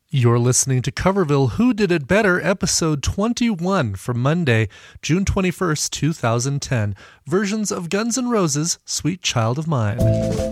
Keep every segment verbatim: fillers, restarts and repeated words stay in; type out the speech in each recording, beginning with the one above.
You're listening to Coverville Who Did It Better, episode twenty-one for Monday, June twenty-first, two thousand ten. Versions of Guns N' Roses' Sweet Child of Mine.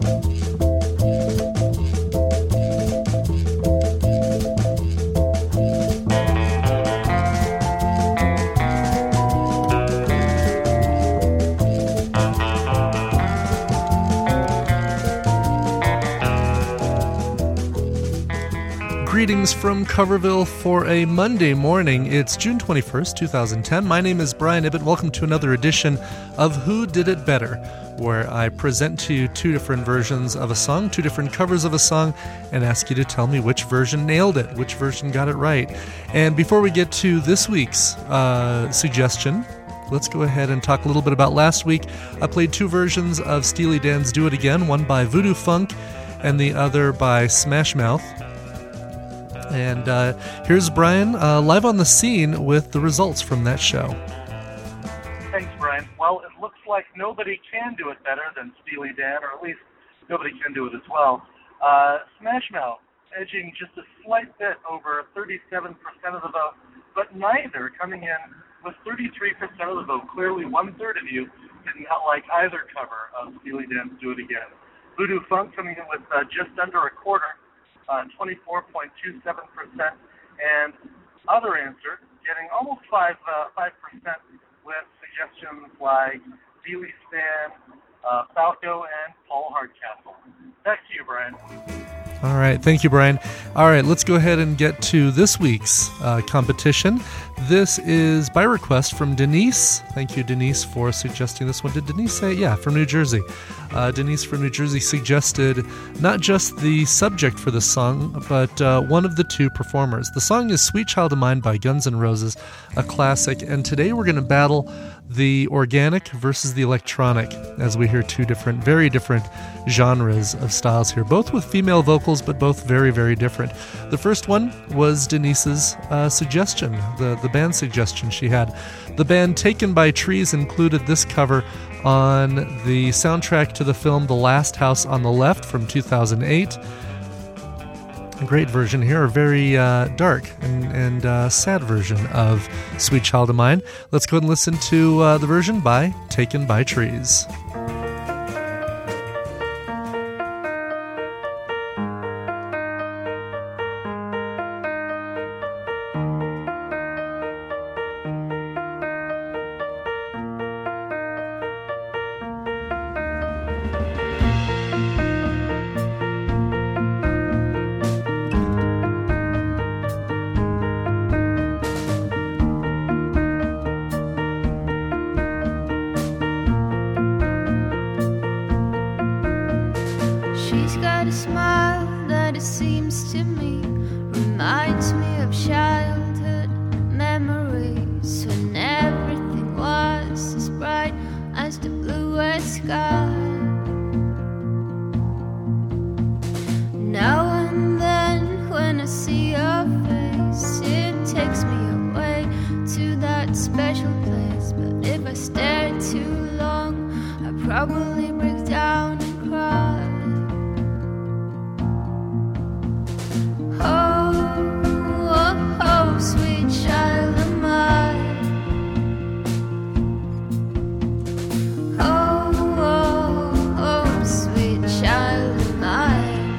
Greetings from Coverville for a Monday morning. It's June twenty-first, two thousand ten. My name is Brian Ibbett. Welcome to another edition of Who Did It Better, where I present to you two different versions of a song, two different covers of a song, and ask you to tell me which version nailed it, which version got it right. And before we get to this week's uh, suggestion, let's go ahead and talk a little bit about last week. I played two versions of Steely Dan's Do It Again, one by Voodoo Funk and the other by Smash Mouth. And uh, here's Brian uh, live on the scene with the results from that show. Thanks, Brian. Well, it looks like nobody can do it better than Steely Dan, or at least nobody can do it as well. Uh, Smash Mouth edging just a slight bit over thirty-seven percent of the vote, but neither coming in with thirty-three percent of the vote. Clearly, one-third of you did not like either cover of Steely Dan's Do It Again. Voodoo Funk coming in with uh, just under a quarter, Uh, twenty-four point two seven percent, and Other Answer getting almost five uh, five percent with suggestions like Dealey Stan, uh, Falco, and Paul Hardcastle. Back to you, Brian. All right, thank you, Brian. All right, let's go ahead and get to this week's uh, competition. This is by request from Denise. Thank you, Denise, for suggesting this one. Did Denise say? Yeah, from New Jersey. Uh, Denise from New Jersey suggested not just the subject for this song, but uh, one of the two performers. The song is Sweet Child of Mine by Guns N' Roses, a classic, and today we're going to battle the organic versus the electronic, as we hear two different, very different genres of styles here, both with female vocals, but both very, very different. The first one was Denise's uh, suggestion, the, the band suggestion she had. The band Taken by Trees included this cover on the soundtrack to the film The Last House on the Left from two thousand eight. A great version here, a very uh, dark and, and uh, sad version of Sweet Child of Mine. Let's go ahead and listen to uh, the version by Taken by Trees. She's got a smile that it seems to me reminds me of childhood memories when everything was as bright as the bluest sky. Now and then when I see your face, it takes me away to that special place. But if I stare too long, I probably break down and cry. Sweet child of mine. Oh, oh, oh, sweet child of mine.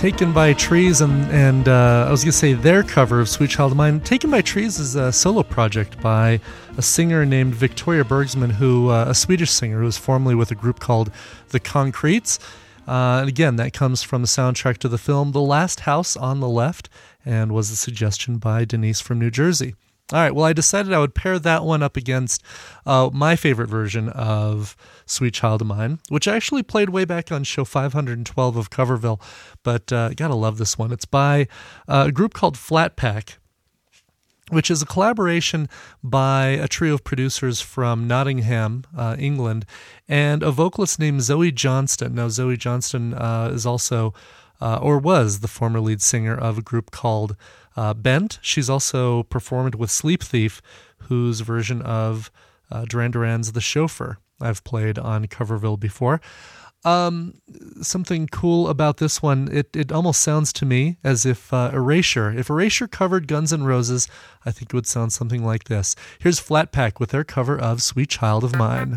Taken by Trees, and, and uh, I was going to say their cover of Sweet Child of Mine. Taken by Trees is a solo project by a singer named Victoria Bergsman, who uh, a Swedish singer who was formerly with a group called The Concretes. Uh, and again, that comes from the soundtrack to the film The Last House on the Left, and was a suggestion by Denise from New Jersey. All right, well, I decided I would pair that one up against uh, my favorite version of Sweet Child of Mine, which I actually played way back on show five hundred twelve of Coverville, but uh, gotta love this one. It's by uh, a group called Flat Pack, which is a collaboration by a trio of producers from Nottingham, uh, England, and a vocalist named Zoe Johnston. Now, Zoe Johnston uh, is also, uh, or was, the former lead singer of a group called Uh, Bent. She's also performed with Sleep Thief, whose version of uh, Duran Duran's The Chauffeur I've played on Coverville before. Um, something cool about this one, it, it almost sounds to me as if uh, Erasure, if Erasure covered Guns N' Roses, I think it would sound something like this. Here's Flat Pack with their cover of Sweet Child of Mine.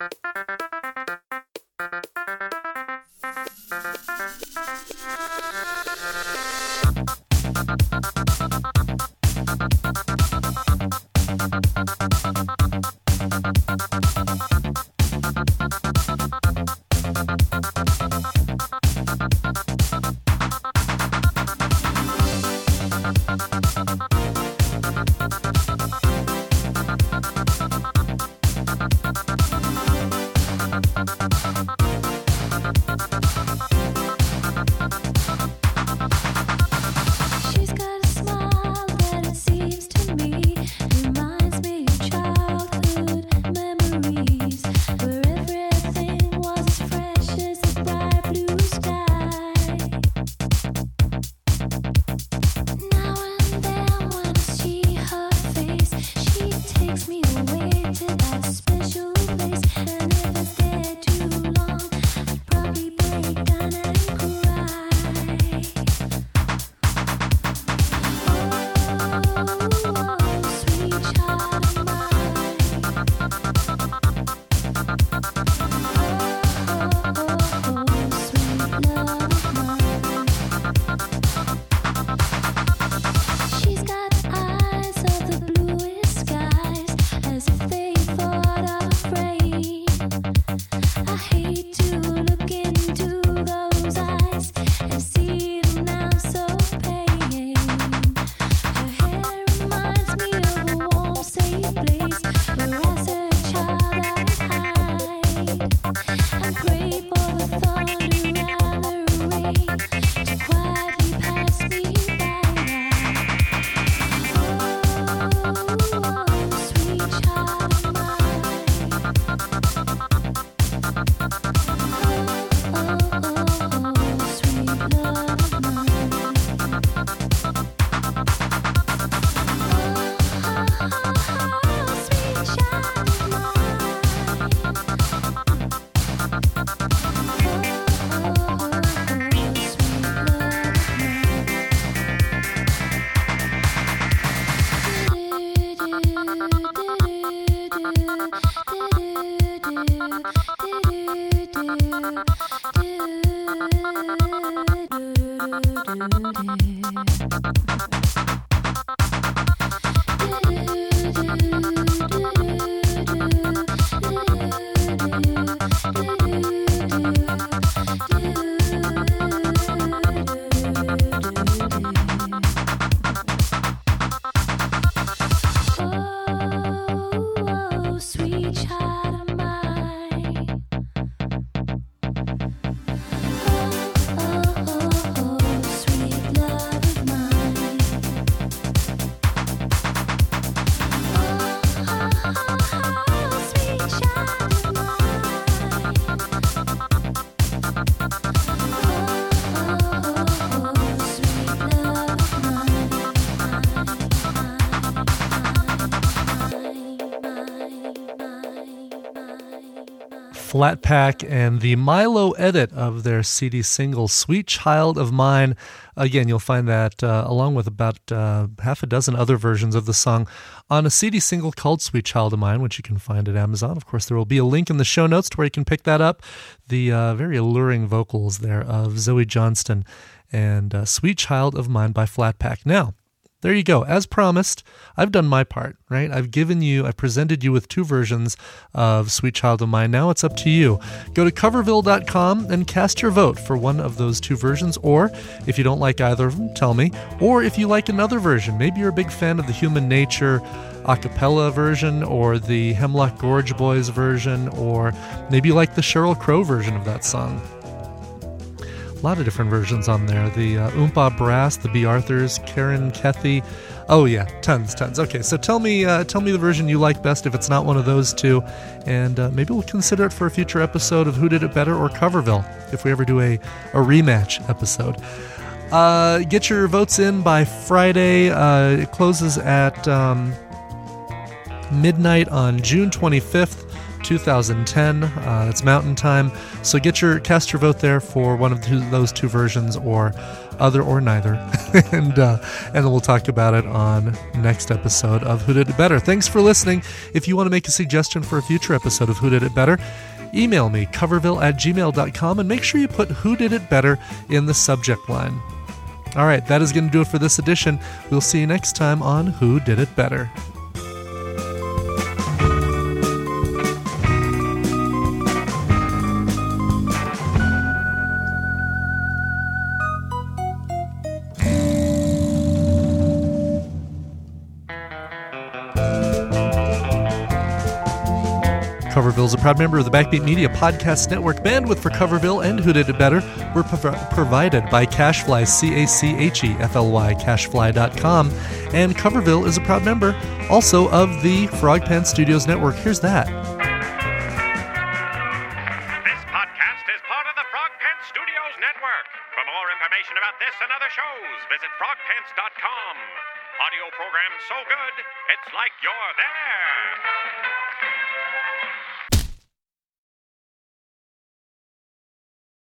Flat Pack and the Milo edit of their C D single Sweet Child of Mine. Again, you'll find that uh, along with about uh, half a dozen other versions of the song on a C D single called Sweet Child of Mine, which you can find at Amazon. Of course, there will be a link in the show notes to where you can pick that up. The uh, very alluring vocals there of Zoe Johnston and uh, Sweet Child of Mine by Flatpak. Now, there you go. As promised, I've done my part, right? I've given you, I've presented you with two versions of Sweet Child of Mine. Now it's up to you. Go to coverville dot com and cast your vote for one of those two versions, or if you don't like either of them, tell me. Or if you like another version, maybe you're a big fan of the Human Nature a cappella version, or the Hemlock Gorge Boys version, or maybe you like the Sheryl Crow version of that song. A lot of different versions on there. The uh, Oompa Brass, the B. Arthurs, Karen Kethy. Oh yeah, tons, tons. Okay, so tell me, uh, tell me the version you like best if it's not one of those two, and uh, maybe we'll consider it for a future episode of Who Did It Better or Coverville if we ever do a, a rematch episode. Uh, get your votes in by Friday. Uh, it closes at um, midnight on June twenty-fifth. twenty ten. Uh, it's Mountain Time, so get your cast your vote there for one of the, those two versions, or other or neither, and uh, and we'll talk about it on next episode of Who Did It Better. Thanks for listening. If you want to make a suggestion for a future episode of Who Did It Better, email me coverville at gmail dot com and make sure you put Who Did It Better in the subject line. All right, that is going to do it for this edition. We'll see you next time on Who Did It Better. Coverville is a proud member of the Backbeat Media Podcast Network. Bandwidth for Coverville and Who Did It Better were prov- provided by Cachefly, C A C H E F L Y, cachefly dot com. And Coverville is a proud member also of the Frog Pants Studios Network. Here's that. This podcast is part of the Frog Pants Studios Network. For more information about this and other shows, visit frog pants dot com. Audio program so good, it's like you're there.